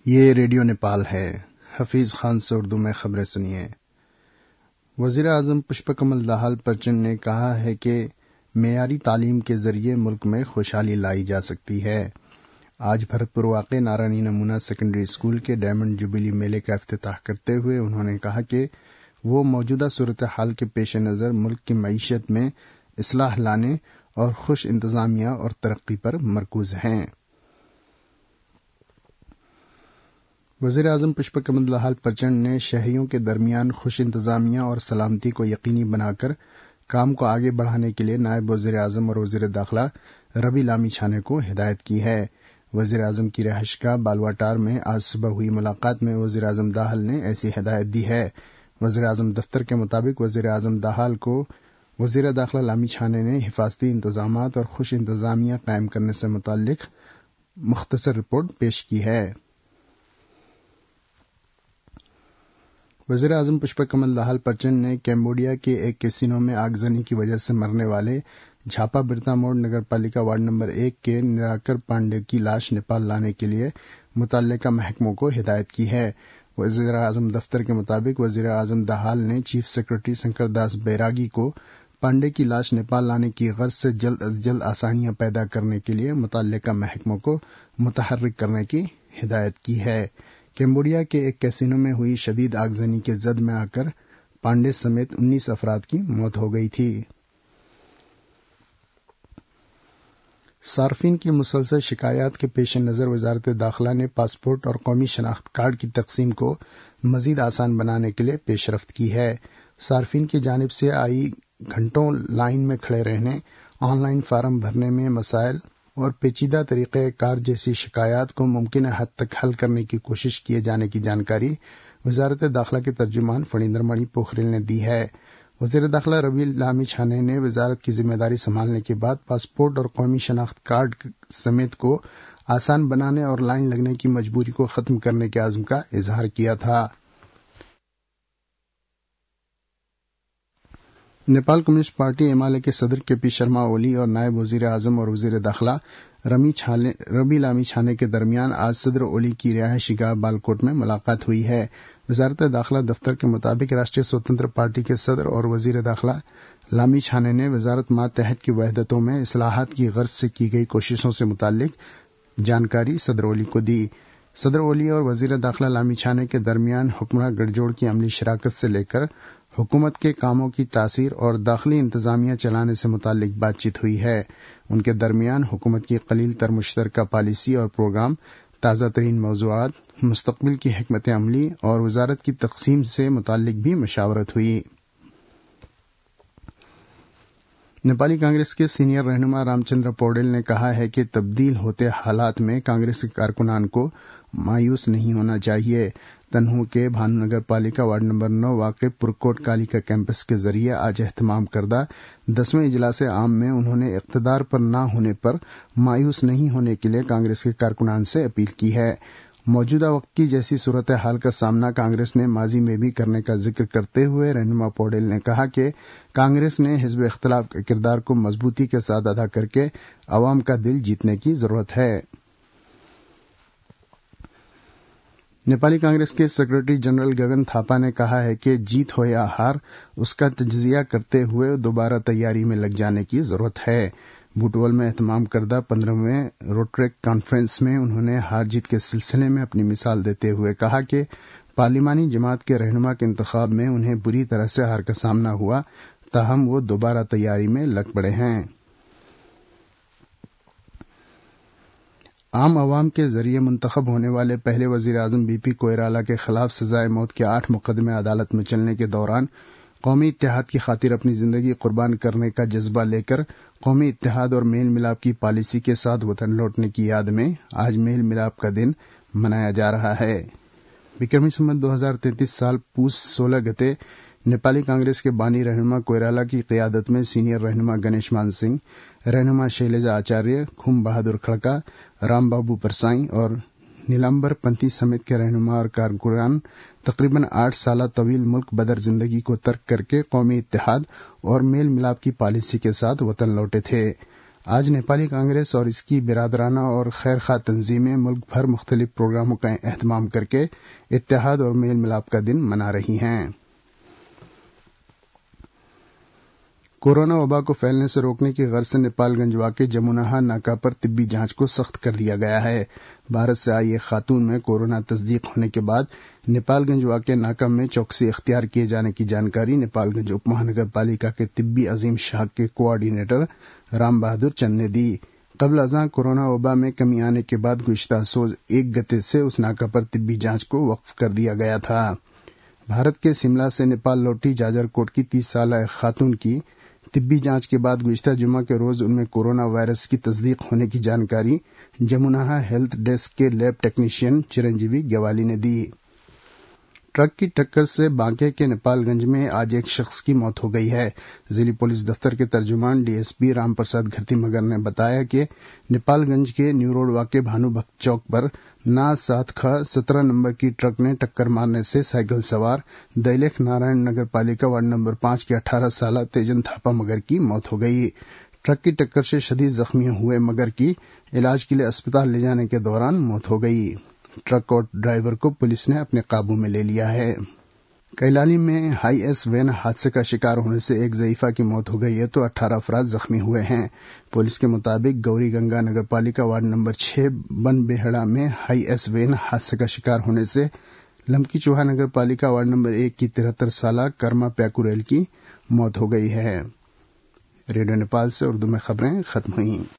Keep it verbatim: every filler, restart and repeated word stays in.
یہ ریڈیو نیپال ہے۔ حفیظ خان سے اردو میں خبریں سنیے۔ وزیر اعظم پشپ کمل دہال پرچنڈ نے کہا ہے کہ معیاری تعلیم کے ذریعے ملک میں خوشحالی لائی جا سکتی ہے۔ آج بھرتپور واقع نارانی نمونہ سیکنڈری اسکول کے ڈائمنڈ جوبلی میلے کا افتتاح کرتے ہوئے انہوں نے کہا کہ وہ موجودہ صورتحال کے پیش نظر ملک کی معیشت میں اصلاح لانے اور خوش انتظامیہ اور ترقی پر مرکوز ہیں۔ وزیر اعظم پشپ کمل دہال پرچنڈ نے شہریوں کے درمیان خوش انتظامیہ اور سلامتی کو یقینی بنا کر کام کو آگے بڑھانے کے لیے نائب وزیر اعظم اور وزیر داخلہ ربی لامی چھانے کو ہدایت کی ہے۔ وزیر اعظم کی رہائش گاہ بالواٹار میں آج صبح ہوئی ملاقات میں وزیر اعظم داحل نے ایسی ہدایت دی ہے۔ وزیر اعظم دفتر کے مطابق وزیر اعظم داحل کو وزیر داخلہ لامی چھانے نے حفاظتی انتظامات اور خوش انتظامیہ قائم کرنے سے متعلق مختصر رپورٹ پیش کی ہے۔ وزیر اعظم پشپ کمل دہال پرچنڈ نے کیمبوڈیا کے ایک کیسینو میں آگزنی کی وجہ سے مرنے والے جھاپا برتا موڑ نگر پالیکا وارڈ نمبر ایک کے نراکر پانڈے کی لاش نیپال لانے کے لیے متعلقہ محکموں کو ہدایت کی ہے۔ وزیر اعظم دفتر کے مطابق وزیر اعظم داحل نے چیف سیکرٹری شنکر داس بیراگی کو پانڈے کی لاش نیپال لانے کی غرض سے جلد از جلد آسانیاں پیدا کرنے کے لیے متعلقہ محکموں کو متحرک کرنے کی ہدایت کی ہے۔ کیمبوڈیا کے ایک کیسینو میں ہوئی شدید آگزنی کے زد میں آ کر پانڈے سمیت انیس افراد کی موت ہو گئی تھی۔ صارفین کی مسلسل شکایات کے پیش نظر وزارت داخلہ نے پاسپورٹ اور قومی شناخت کارڈ کی تقسیم کو مزید آسان بنانے کے لیے پیش رفت کی ہے۔ صارفین کی جانب سے آئی گھنٹوں لائن میں کھڑے رہنے، آن لائن فارم بھرنے میں مسائل اور پیچیدہ طریقہ کار جیسی شکایات کو ممکنہ حد تک حل کرنے کی کوشش کیے جانے کی جانکاری وزارت داخلہ کے ترجمان فنیندر منی پوکھریل نے دی ہے۔ وزیر داخلہ ربی لامی چھانے نے وزارت کی ذمہ داری سنبھالنے کے بعد پاسپورٹ اور قومی شناخت کارڈ سمیت کو آسان بنانے اور لائن لگنے کی مجبوری کو ختم کرنے کے عزم کا اظہار کیا تھا۔ Nepal communist party M L A کے صدر کے پی شرما اولی اور نائب وزیر اعظم اور وزیر داخلہ ربی لامی چھانے کے درمیان آج صدر اولی کی رہائشی گاہ بالکوٹ میں ملاقات ہوئی ہے۔ وزارت داخلہ دفتر کے مطابق راشٹریہ سوتنتر پارٹی کے صدر اور وزیر داخلہ لامی چھانے نے وزارت ماتحت کی وحدتوں میں اصلاحات کی غرض سے کی گئی کوششوں سے متعلق جانکاری صدر اولی کو دی۔ صدر اولی اور وزیر داخلہ لامی چھانے کے درمیان حکمراں گٹھ جوڑ کی عملی شراکت سے لے کر حکومت کے کاموں کی تاثیر اور داخلی انتظامیہ چلانے سے متعلق بات چیت ہوئی ہے۔ ان کے درمیان حکومت کی قلیل تر مشترکہ پالیسی اور پروگرام، تازہ ترین موضوعات، مستقبل کی حکمت عملی اور وزارت کی تقسیم سے متعلق بھی مشاورت ہوئی۔ نیپالی کانگریس کے سینئر رہنما رام چندر پوڈیل نے کہا ہے کہ تبدیل ہوتے حالات میں کانگریس کے کارکنان کو مایوس نہیں ہونا چاہیے۔ تنہو کے بھانو نگر پالیکا وارڈ نمبر نو واقع پرکوٹ کالیکا کیمپس کے ذریعے آج اہتمام کردہ دسویں اجلاس عام میں انہوں نے اقتدار پر نہ ہونے پر مایوس نہیں ہونے کے لیے کانگریس کے کارکنان سے اپیل کی ہے۔ موجودہ وقت کی جیسی صورتحال کا سامنا کانگریس نے ماضی میں بھی کرنے کا ذکر کرتے ہوئے رہنما پوڈیل نے کہا کہ کانگریس نے حزب اختلاف کے کردار کو مضبوطی کے ساتھ ادا کر کے عوام کا دل جیتنے کی ضرورت ہے۔ نیپالی کانگریس کے سیکرٹری جنرل گگن تھاپا نے کہا ہے کہ جیت ہو یا ہار اس کا تجزیہ کرتے ہوئے دوبارہ تیاری میں لگ جانے کی ضرورت ہے۔ بوٹول میں اہتمام کردہ پندرہویں روٹریک کانفرنس میں انہوں نے ہار جیت کے سلسلے میں اپنی مثال دیتے ہوئے کہا کہ پارلیمانی جماعت کے رہنما کے انتخاب میں انہیں بری طرح سے ہار کا سامنا ہوا، تاہم وہ دوبارہ تیاری میں لگ پڑے ہیں۔ عام عوام کے ذریعے منتخب ہونے والے پہلے وزیر اعظم بی پی کوئرالا کے خلاف سزائے موت کے آٹھ مقدمے عدالت میں چلنے کے دوران قومی اتحاد کی خاطر اپنی زندگی قربان کرنے کا جذبہ لے کر قومی اتحاد اور میل ملاپ کی پالیسی کے ساتھ وطن لوٹنے کی یاد میں آج میل ملاپ کا دن منایا جا رہا ہے۔ وکرمی سمت دو ہزار تینتیس سال پوس سولہ گتے نیپالی کانگریس کے بانی رہنما کوئرالا کی قیادت میں سینئر رہنما گنیش مان سنگھ، رہنما شیلجا آچاریہ، کھم بہادر کھڑکا، رام بابو پرسائی اور نیلمبر پنتھی سمیت کے رہنما اور کارکنان تقریباً آٹھ سالہ طویل ملک بدر زندگی کو ترک کر کے قومی اتحاد اور میل ملاپ کی پالیسی کے ساتھ وطن لوٹے تھے۔ آج نیپالی کانگریس اور اس کی برادرانہ اور خیر خواہ تنظیمیں ملک بھر مختلف پروگراموں کا اہتمام کر کے اتحاد اور میل ملاپ کا دن منا رہی ہیں۔ کورونا وبا کو پھیلنے سے روکنے کی غرض سے نیپال گنجوا کے جموناہا ناکہ پر طبی جانچ کو سخت کر دیا گیا ہے۔ بھارت سے آئی ایک خاتون میں کورونا تصدیق ہونے کے بعد نیپال گنجوا کے ناکہ میں چوکسی اختیار کیے جانے کی جانکاری نیپال گنج اپ مہانگر پالیکا کے طبی عظیم شاخ کے کوآرڈینیٹر رام بہادر چند نے دی۔ قبل ازاں کورونا وبا میں کمی آنے کے بعد گزشتہ سوز ایک گتے سے اس ناکہ پر طبی جانچ کو وقف کر دیا گیا تھا۔ بھارت کے شملہ سے نیپال لوٹی جاجر کوٹ کی تیس سالہ ایک خاتون کی طبی جانچ کے بعد گزشتہ جمعہ کے روز ان میں کورونا وائرس کی تصدیق ہونے کی جانکاری جموناہا ہیلتھ ڈیسک کے لیب ٹیکنیشین چرنجیوی گیوالی نے دی۔ ٹرک کی ٹکر سے بانکے کے نیپال گنج میں آج ایک شخص کی موت ہو گئی ہے۔ ضلعی پولیس دفتر کے ترجمان D S P Ram Prasad Gharti Magar نے بتایا کہ نیپال گنج کے نیو روڈ واقع بھانو بھکت چوک پر نا سات کھا سترہ نمبر کی ٹرک نے ٹکر مارنے سے سائیکل سوار دیلکھ نارائن نگر پالیکا وارڈ نمبر پانچ کے اٹھارہ سالہ تیجن تھاپا مگر کی موت ہو گئی۔ ٹرک کی ٹکر سے شدید زخمی ہوئے مگر کی علاج کے لیے اسپتال لے جانے کے دوران موت ہو گئی۔ ٹرک اور ڈرائیور کو پولیس نے اپنے قابو میں لے لیا ہے۔ کیلالی میں ہائی ایس وین حادثے کا شکار ہونے سے ایک ضعیفہ کی موت ہو گئی ہے تو اٹھارہ افراد زخمی ہوئے ہیں۔ پولیس کے مطابق گوری گنگا نگر پالیکا وارڈ نمبر چھ بن بیہڑا میں ہائی ایس وین حادثے کا شکار ہونے سے لمکی چوہا نگر پالیکا وارڈ نمبر ایک کی ترہتر سالہ کرما پیاکوریل کی موت ہو گئی ہے۔ ریڈیو نیپال سے اردو میں خبریں ختم ہوئیں۔